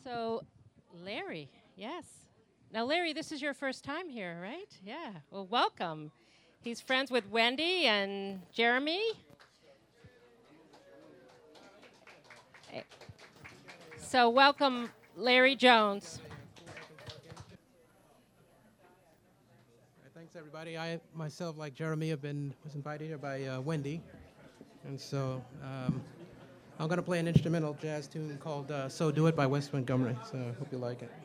So, Larry, yes. Now, Larry, this is your first time here, right? Yeah. Well, welcome. He's friends with Wendy and Jeremy. Eh, So, welcome, Larry Jones. Thanks, everybody. I myself, like Jeremy, was invited here by Wendy, and so I'm going to play an instrumental jazz tune called "So Do It" by Wes Montgomery. So I hope you like it.